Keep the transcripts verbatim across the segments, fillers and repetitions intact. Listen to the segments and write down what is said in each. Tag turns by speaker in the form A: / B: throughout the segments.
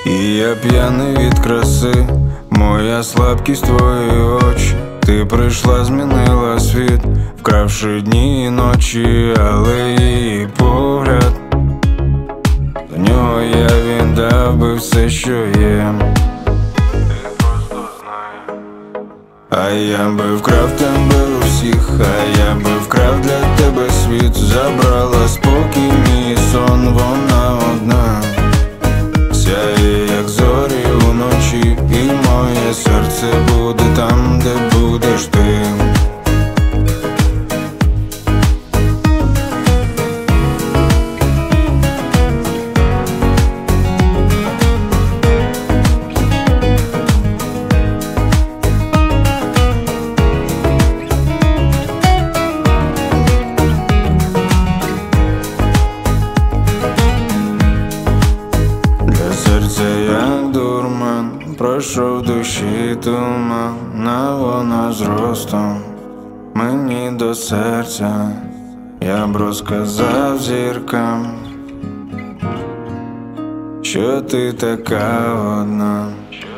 A: І я п'яний від краси, моя слабкість твої очі. Ти прийшла, змінила світ, вкравши дні і ночі, але її погляд, до нього я віддав би все, що є. Ти просто знай. А я би вкрав тебе у всіх, а я би вкрав для тебе світ. Забрала спокій, мій сон, вона одна, сяє, як зорі уночі, і моє серце буде там, де будеш ти. Серце як дурман, пройшов душі туман, а вона зростом мені до серця. Я б розказав зіркам, що ти така одна,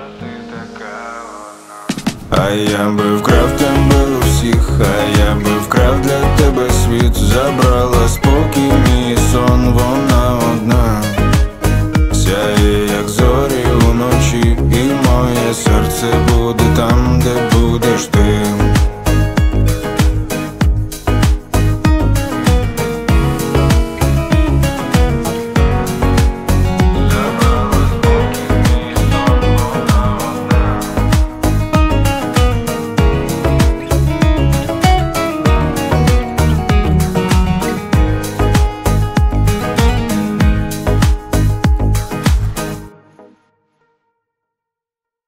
A: а я би вкрав тебе у всіх, а я би вкрав для тебе світ. Забрав